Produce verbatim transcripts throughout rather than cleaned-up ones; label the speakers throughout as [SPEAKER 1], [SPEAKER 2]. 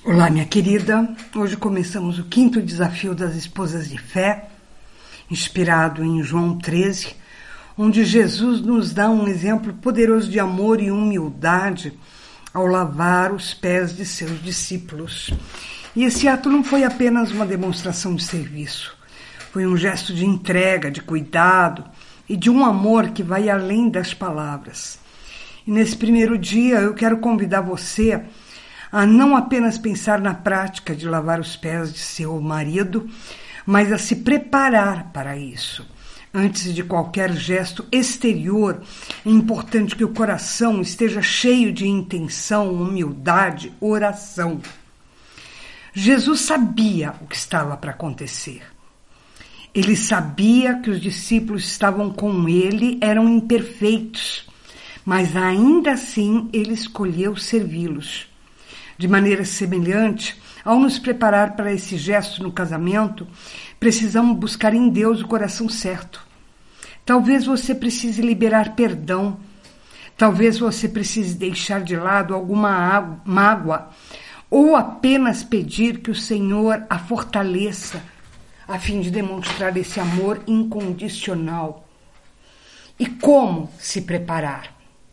[SPEAKER 1] Olá, minha querida. Hoje começamos o quinto desafio das esposas de fé, inspirado em João treze, onde Jesus nos dá um exemplo poderoso de amor e humildade ao lavar os pés de seus discípulos. E esse ato não foi apenas uma demonstração de serviço, foi um gesto de entrega, de cuidado e de um amor que vai além das palavras. E nesse primeiro dia eu quero convidar você a não apenas pensar na prática de lavar os pés de seu marido, mas a se preparar para isso. Antes de qualquer gesto exterior, é importante que o coração esteja cheio de intenção, humildade, oração. Jesus sabia o que estava para acontecer. Ele sabia que os discípulos estavam com ele, eram imperfeitos, mas ainda assim ele escolheu servi-los. De maneira semelhante, ao nos preparar para esse gesto no casamento, precisamos buscar em Deus o coração certo. Talvez você precise liberar perdão, talvez você precise deixar de lado alguma mágoa, ou apenas pedir que o Senhor a fortaleça, a fim de demonstrar esse amor incondicional. E como se preparar?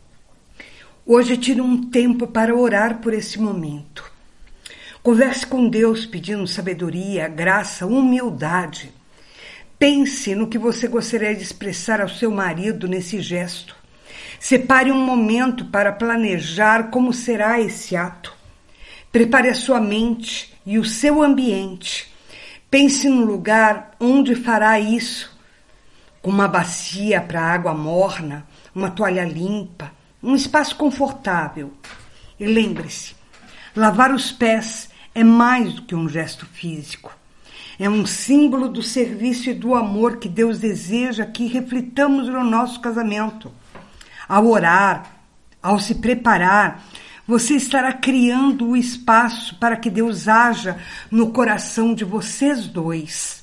[SPEAKER 1] Hoje tire um tempo para orar por esse momento. Converse com Deus pedindo sabedoria, graça, humildade. Pense no que você gostaria de expressar ao seu marido nesse gesto. Separe um momento para planejar como será esse ato. Prepare a sua mente e o seu ambiente. Pense no lugar onde fará isso, com uma bacia para água morna, uma toalha limpa, um espaço confortável. E lembre-se, lavar os pés é mais do que um gesto físico. É um símbolo do serviço e do amor que Deus deseja que reflitamos no nosso casamento. Ao orar, ao se preparar, você estará criando o espaço para que Deus haja no coração de vocês dois.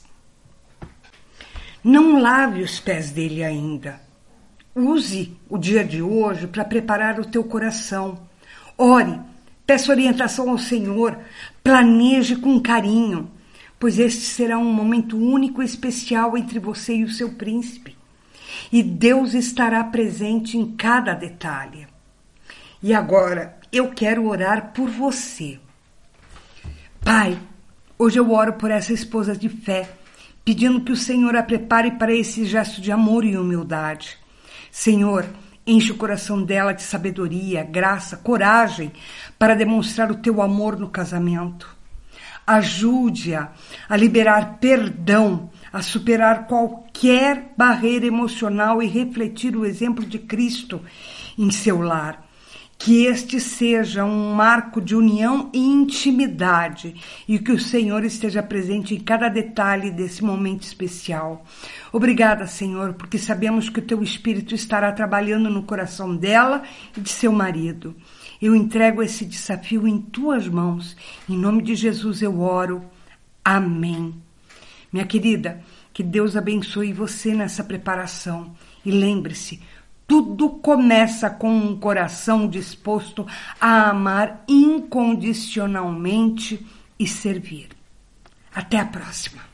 [SPEAKER 1] Não lave os pés dele ainda. Use o dia de hoje para preparar o teu coração. Ore, peça orientação ao Senhor, planeje com carinho, pois este será um momento único e especial entre você e o seu príncipe. E Deus estará presente em cada detalhe. E agora, eu quero orar por você. Pai, hoje eu oro por essa esposa de fé, pedindo que o Senhor a prepare para esse gesto de amor e humildade. Senhor, enche o coração dela de sabedoria, graça, coragem para demonstrar o teu amor no casamento. Ajude-a a liberar perdão, a superar qualquer barreira emocional e refletir o exemplo de Cristo em seu lar. Que este seja um marco de união e intimidade e que o Senhor esteja presente em cada detalhe desse momento especial. Obrigada, Senhor, porque sabemos que o Teu Espírito estará trabalhando no coração dela e de seu marido. Eu entrego esse desafio em Tuas mãos. Em nome de Jesus eu oro. Amém. Minha querida, que Deus abençoe você nessa preparação. E lembre-se, tudo começa com um coração disposto a amar incondicionalmente e servir. Até a próxima.